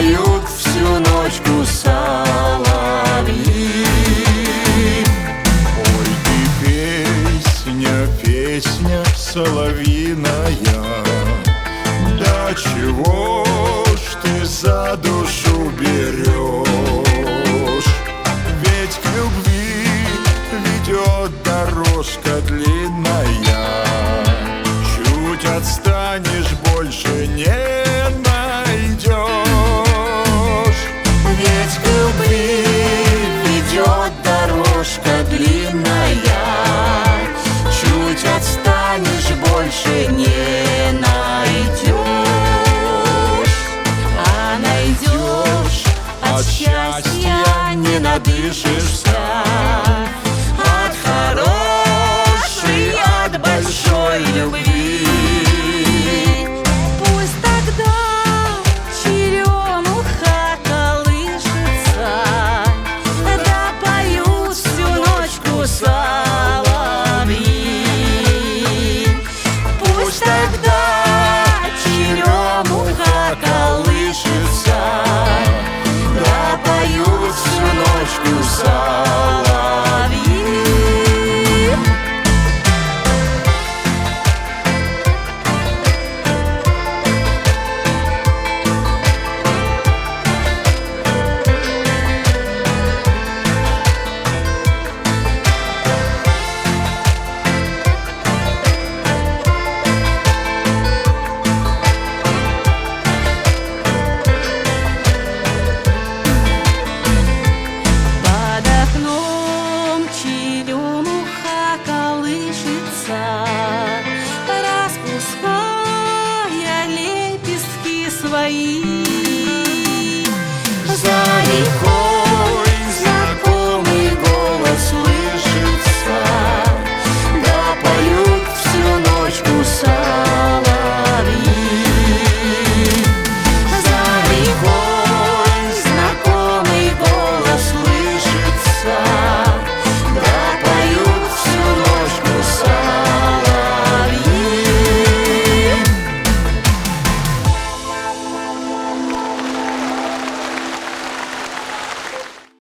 поют всю ночку соловьи. Ой, ты песня, песня соловьиная, да чего ж ты за душу берешь? Ведь к любви ведет дорожка длинная, чуть отстанешь, больше не найдешь. Ведь к любви ведет дорожка длинная, чуть отстанешь, больше не найдешь. А найдешь, от счастья не надышишься, от хорошей, от большой любви. Пусть тогда черемуха колышется, да поют всю ночку соловьи. Пусть тогда черемуха колышется, да поют всю ночку соловьи. Под окном черемуха колышется, распуская лепестки свои. За рекой